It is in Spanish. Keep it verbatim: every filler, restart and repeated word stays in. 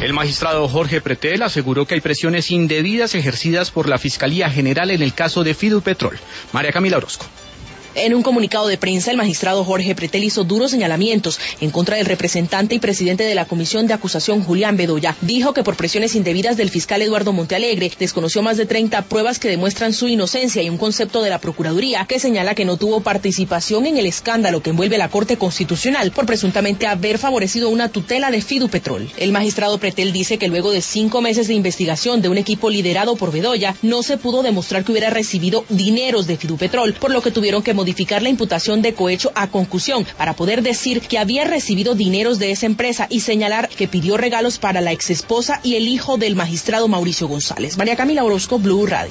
El magistrado Jorge Pretel aseguró que hay presiones indebidas ejercidas por la Fiscalía General en el caso de Fidupetrol. María Camila Orozco. En un comunicado de prensa, el magistrado Jorge Pretel hizo duros señalamientos en contra del representante y presidente de la Comisión de Acusación, Julián Bedoya. Dijo que por presiones indebidas del fiscal Eduardo Montealegre desconoció más de treinta pruebas que demuestran su inocencia y un concepto de la Procuraduría que señala que no tuvo participación en el escándalo que envuelve la Corte Constitucional por presuntamente haber favorecido una tutela de Fidupetrol. El magistrado Pretel dice que luego de cinco meses de investigación de un equipo liderado por Bedoya, no se pudo demostrar que hubiera recibido dineros de Fidupetrol, por lo que tuvieron que modificar la imputación de cohecho a concusión para poder decir que había recibido dineros de esa empresa y señalar que pidió regalos para la exesposa y el hijo del magistrado Mauricio González. María Camila Orozco, Blue Radio.